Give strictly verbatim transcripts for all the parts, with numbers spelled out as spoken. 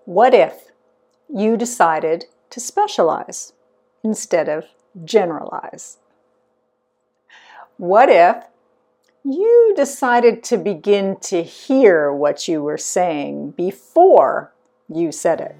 What if you decided to specialize instead of generalize? What if you decided to begin to hear what you were saying before you said it?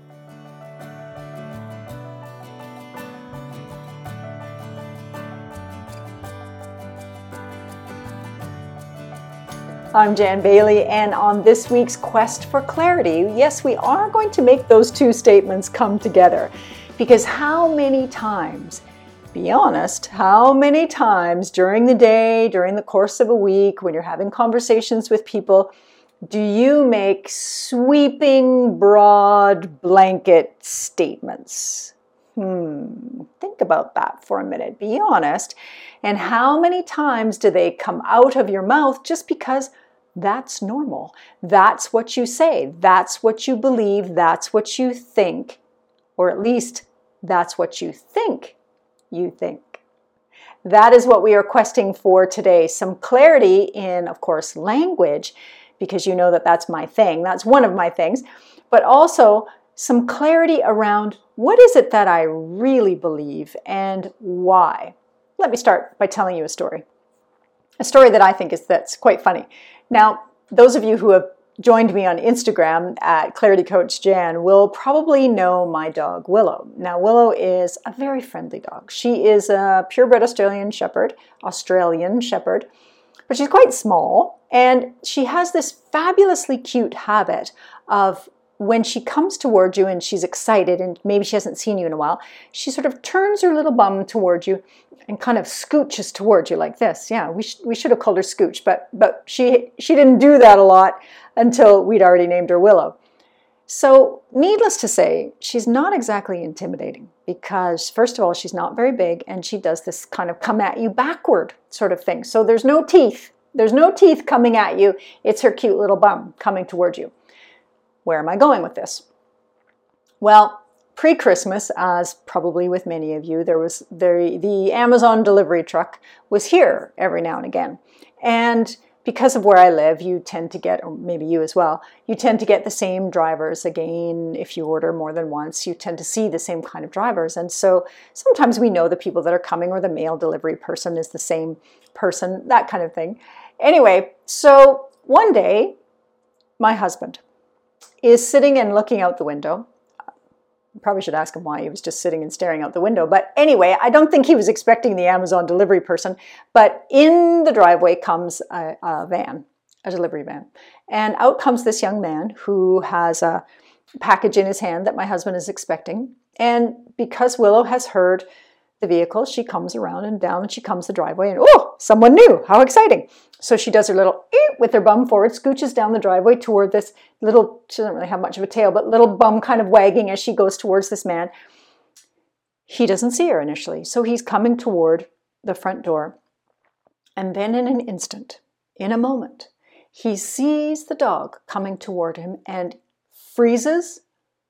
I'm Jan Bailey, and on this week's Quest for Clarity, yes, we are going to make those two statements come together. Because how many times, be honest, how many times during the day, during the course of a week, when you're having conversations with people, do you make sweeping, broad, blanket statements? Hmm, think about that for a minute. Be honest. And how many times do they come out of your mouth just because that's normal? That's what you say. That's what you believe. That's what you think. Or at least that's what you think you think. That is what we are questing for today. Some clarity in, of course, language, because you know that that's my thing. That's one of my things. But also some clarity around what is it that I really believe and why. Let me start by telling you a story. A story that I think is that's quite funny. Now, those of you who have joined me on Instagram at Clarity Coach Jan will probably know my dog, Willow. Now, Willow is a very friendly dog. She is a purebred Australian Shepherd, Australian Shepherd, but she's quite small, and she has this fabulously cute habit of when she comes toward you and she's excited and maybe she hasn't seen you in a while, she sort of turns her little bum toward you and kind of scooches toward you like this. Yeah, we, sh- we should have called her Scooch, but but she she didn't do that a lot until we'd already named her Willow. So needless to say, she's not exactly intimidating because, first of all, she's not very big and she does this kind of come at you backward sort of thing. So there's no teeth. There's no teeth coming at you. It's her cute little bum coming toward you. Where am I going with this? Well, pre-Christmas, as probably with many of you, there was the, the Amazon delivery truck was here every now and again. And because of where I live, you tend to get, or maybe you as well, you tend to get the same drivers again. If you order more than once, you tend to see the same kind of drivers. And so sometimes we know the people that are coming or the mail delivery person is the same person, that kind of thing. Anyway, so one day, my husband is sitting and looking out the window. Probably should ask him why he was just sitting and staring out the window. But anyway, I don't think he was expecting the Amazon delivery person. But in the driveway comes a, a van, a delivery van. And out comes this young man who has a package in his hand that my husband is expecting. And because Willow has heard the vehicle, she comes around and down and she comes the driveway and, oh, someone new. How exciting. So she does her little eep with her bum forward, scooches down the driveway toward this little, she doesn't really have much of a tail, but little bum kind of wagging as she goes towards this man. He doesn't see her initially. So he's coming toward the front door. And then in an instant, in a moment, he sees the dog coming toward him and freezes,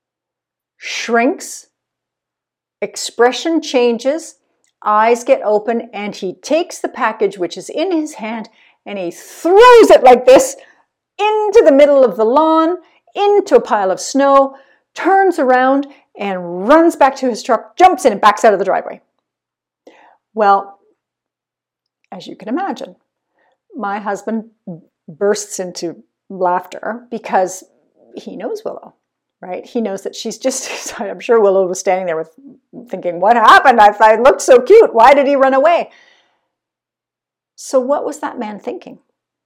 shrinks, expression changes, eyes get open, and he takes the package which is in his hand and he throws it like this into the middle of the lawn, into a pile of snow, turns around and runs back to his truck, jumps in and backs out of the driveway. Well, as you can imagine, my husband bursts into laughter because he knows Willow. Right? He knows that she's just, I'm sure Willow was standing there with thinking, what happened? I, I looked so cute. Why did he run away? So what was that man thinking?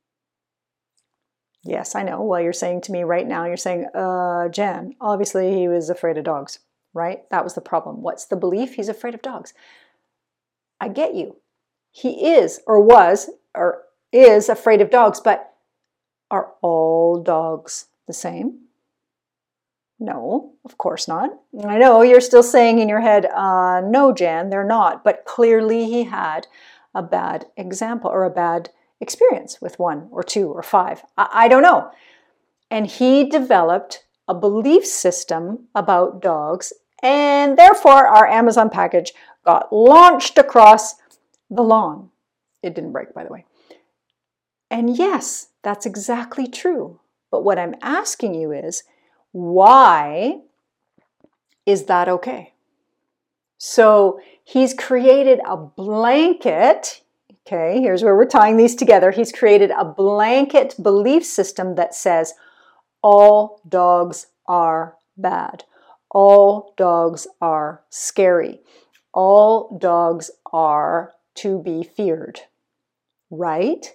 Yes, I know. Well, you're saying to me right now, you're saying, uh, Jan, obviously he was afraid of dogs, right? That was the problem. What's the belief? He's afraid of dogs. I get you. He is or was or is afraid of dogs, but are all dogs the same? No, of course not. I know you're still saying in your head, uh, no, Jan, they're not. But clearly he had a bad example or a bad experience with one or two or five. I, I don't know. And he developed a belief system about dogs, and therefore our Amazon package got launched across the lawn. It didn't break, by the way. And yes, that's exactly true. But what I'm asking you is, Why is that okay? So he's created a blanket. Okay, here's where we're tying these together. He's created a blanket belief system that says all dogs are bad. All dogs are scary. All dogs are to be feared. Right?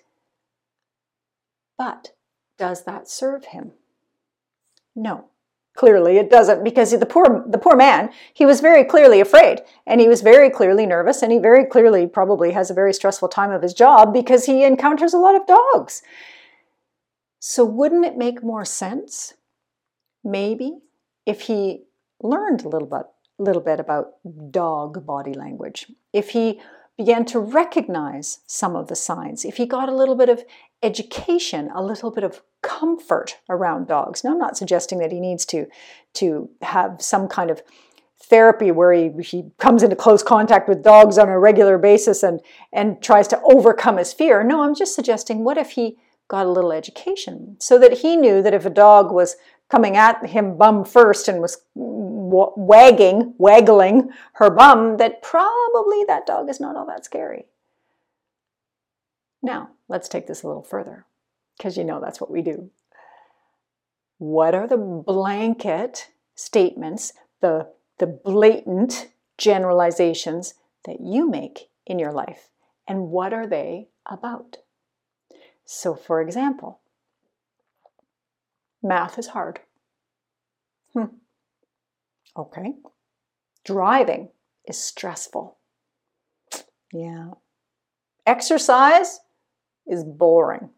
But does that serve him? No. Clearly it doesn't, because the poor the poor man, he was very clearly afraid, and he was very clearly nervous, and he very clearly probably has a very stressful time of his job because he encounters a lot of dogs. So wouldn't it make more sense, maybe, if he learned a little bit, little bit about dog body language, if he began to recognize some of the signs, if he got a little bit of education, a little bit of comfort around dogs. Now, I'm not suggesting that he needs to, to have some kind of therapy where he, he comes into close contact with dogs on a regular basis and, and tries to overcome his fear. No, I'm just suggesting, what if he got a little education so that he knew that if a dog was coming at him bum first and was wagging, waggling her bum, that probably that dog is not all that scary. Now, let's take this a little further, because you know that's what we do. What are the blanket statements, the, the blatant generalizations that you make in your life, and what are they about? So, for example, math is hard. Hmm. Okay. Driving is stressful. Yeah. Exercise is boring.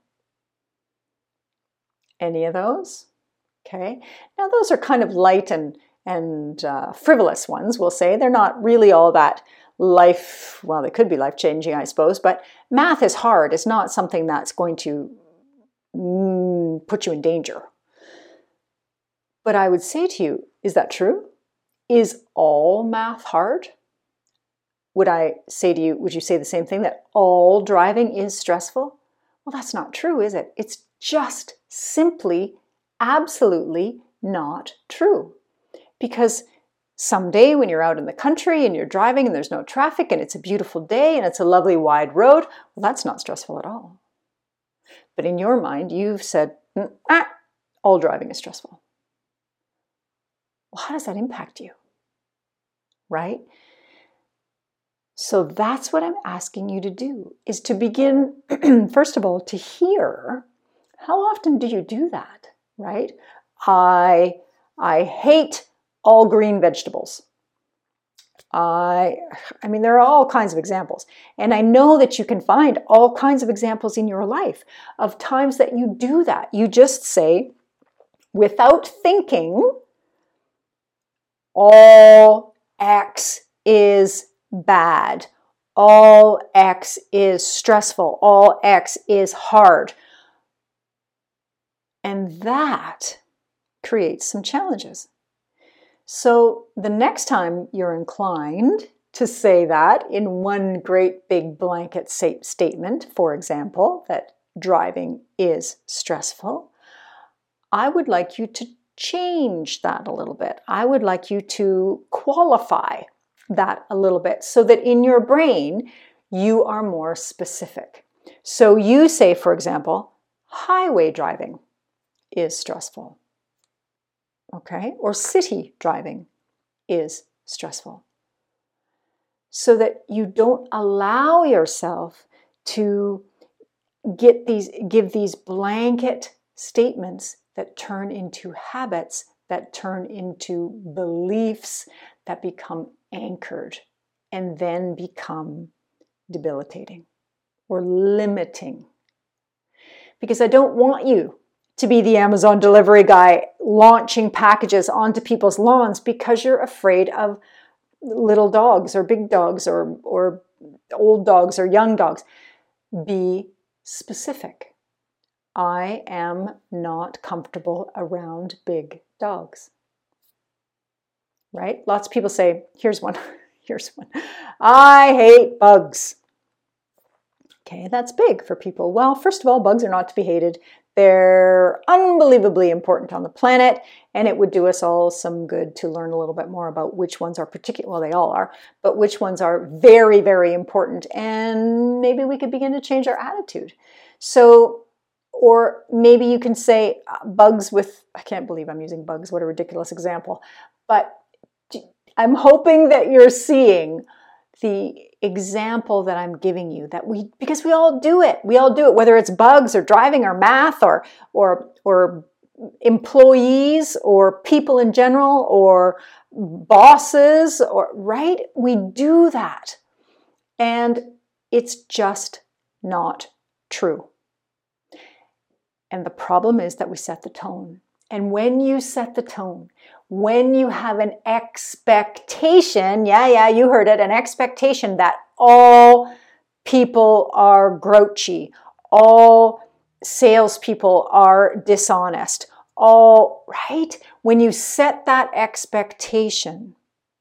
Any of those? Okay. Now those are kind of light and, and uh, frivolous ones, we'll say. They're not really all that life, well, they could be life-changing, I suppose, but math is hard. It's not something that's going to mm, put you in danger. But I would say to you, is that true? Is all math hard? Would I say to you, would you say the same thing, that all driving is stressful? Well, that's not true, is it? It's just simply, absolutely not true. Because someday when you're out in the country and you're driving and there's no traffic and it's a beautiful day and it's a lovely wide road, well, that's not stressful at all. But in your mind, you've said, ah, all driving is stressful. Well, how does that impact you? Right? So that's what I'm asking you to do, is to begin, first of all, to hear, how often do you do that, right? I, I hate all green vegetables. I, I mean, there are all kinds of examples. And I know that you can find all kinds of examples in your life of times that you do that. You just say, without thinking, all X is bad. All X is stressful. All X is hard. And that creates some challenges. So the next time you're inclined to say that in one great big blanket statement, for example, that driving is stressful, I would like you to change that a little bit. I would like you to qualify that a little bit so that in your brain you are more specific. So you say, for example, highway driving is stressful. Okay? Or city driving is stressful. So that you don't allow yourself to get these, give these blanket statements that turn into habits, that turn into beliefs that become anchored and then become debilitating or limiting. Because I don't want you to be the Amazon delivery guy launching packages onto people's lawns because you're afraid of little dogs or big dogs or, or old dogs or young dogs. Be specific. I am not comfortable around big dogs. Right? Lots of people say, here's one, here's one. I hate bugs. Okay, that's big for people. Well, first of all, bugs are not to be hated. They're unbelievably important on the planet, and it would do us all some good to learn a little bit more about which ones are particular, well, they all are, but which ones are very, very important, and maybe we could begin to change our attitude. So, or maybe you can say uh, bugs with, I can't believe I'm using bugs, what a ridiculous example, but I'm hoping that you're seeing the example that I'm giving you, that we, because we all do it, we all do it, whether it's bugs or driving or math or, or, or employees or people in general or bosses, or, right? We do that. And it's just not true. And the problem is that we set the tone. And when you set the tone, when you have an expectation, yeah, yeah, you heard it, an expectation that all people are grouchy, all salespeople are dishonest, all, right? When you set that expectation,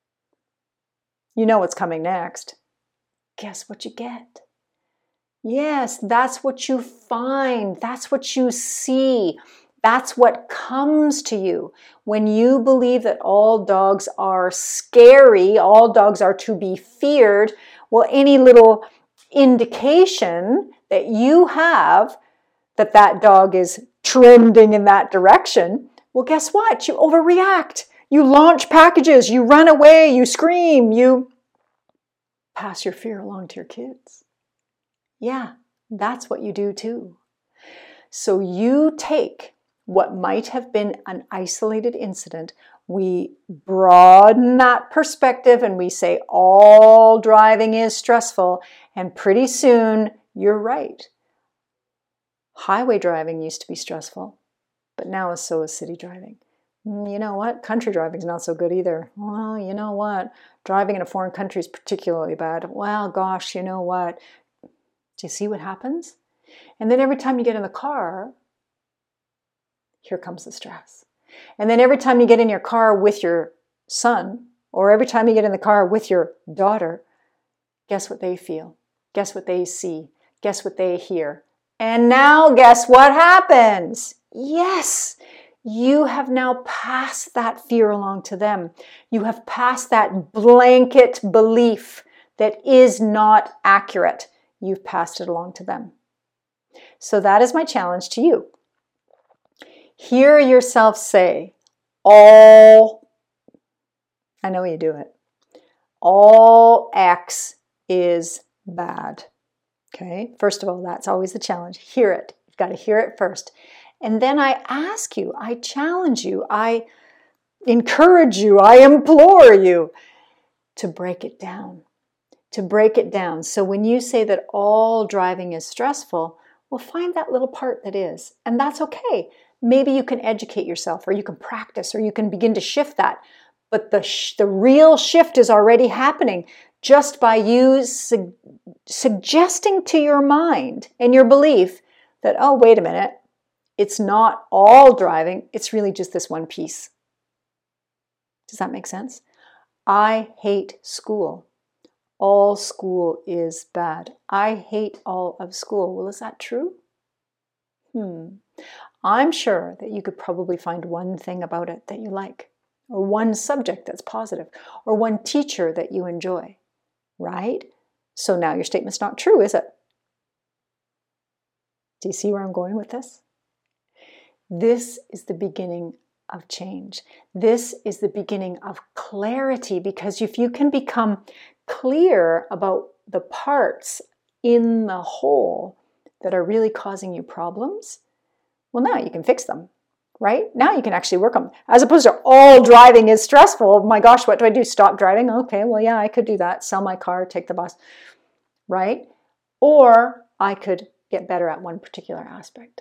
you know what's coming next. Guess what you get? Yes, that's what you find. That's what you see. That's what comes to you when you believe that all dogs are scary, all dogs are to be feared. Well, any little indication that you have that that dog is trending in that direction, well, guess what? You overreact. You launch packages, you run away, you scream, you pass your fear along to your kids. Yeah, that's what you do too. So you take what might have been an isolated incident, we broaden that perspective and we say all driving is stressful, and pretty soon you're right. Highway driving used to be stressful, but now so is city driving. You know what? Country driving is not so good either. Well, you know what? Driving in a foreign country is particularly bad. Well, gosh, you know what? Do you see what happens? And then every time you get in the car, here comes the stress. And then every time you get in your car with your son, or every time you get in the car with your daughter, guess what they feel? Guess what they see? Guess what they hear? And now guess what happens? Yes, you have now passed that fear along to them. You have passed that blanket belief that is not accurate. You've passed it along to them. So that is my challenge to you. Hear yourself say, all, I know you do it, all X is bad. Okay, first of all, that's always the challenge. Hear it. You've got to hear it first. And then I ask you, I challenge you, I encourage you, I implore you to break it down. To break it down. So when you say that all driving is stressful, well, find that little part that is. And that's okay. Maybe you can educate yourself, or you can practice, or you can begin to shift that. But the, sh- the real shift is already happening just by you su- suggesting to your mind and your belief that, oh, wait a minute, it's not all driving, it's really just this one piece. Does that make sense? I hate school. All school is bad. I hate all of school. Well, is that true? Hmm. I'm sure that you could probably find one thing about it that you like, or one subject that's positive, or one teacher that you enjoy, right? So now your statement's not true, is it? Do you see where I'm going with this? This is the beginning of change. This is the beginning of clarity, because if you can become clear about the parts in the whole that are really causing you problems, well, now you can fix them, right? Now you can actually work on them. As opposed to all driving is stressful. Oh my gosh, what do I do? Stop driving? Okay, well, yeah, I could do that. Sell my car, take the bus, right? Or I could get better at one particular aspect.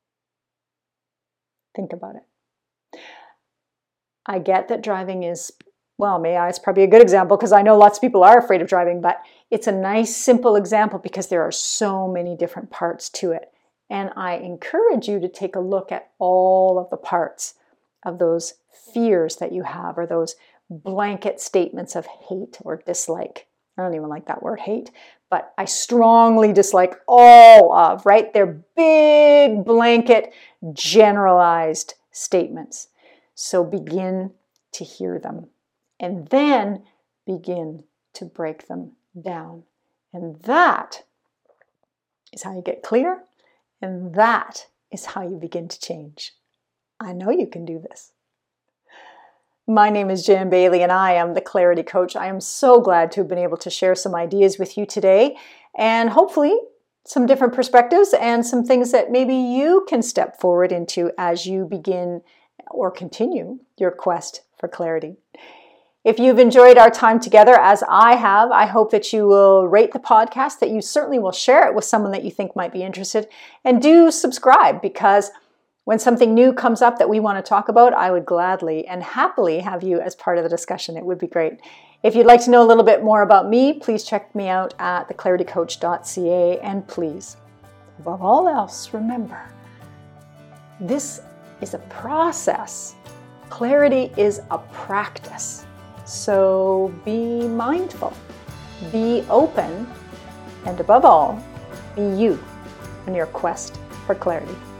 Think about it. I get that driving is, well, may I, it's probably a good example because I know lots of people are afraid of driving, but it's a nice, simple example because there are so many different parts to it. And I encourage you to take a look at all of the parts of those fears that you have, or those blanket statements of hate or dislike. I don't even like that word hate, but I strongly dislike all of, right? They're big blanket generalized statements. So begin to hear them and then begin to break them down. And that is how you get clear, and that is how you begin to change. I know you can do this. My name is Jan Bailey and I am the Clarity Coach. I am so glad to have been able to share some ideas with you today and hopefully some different perspectives and some things that maybe you can step forward into as you begin or continue your quest for clarity. If you've enjoyed our time together, as I have, I hope that you will rate the podcast, that you certainly will share it with someone that you think might be interested, and do subscribe, because when something new comes up that we want to talk about, I would gladly and happily have you as part of the discussion. It would be great. If you'd like to know a little bit more about me, please check me out at the clarity coach dot c a. And please, above all else, remember, this is a process. Clarity is a practice. So be mindful, be open, and above all, be you on your quest for clarity.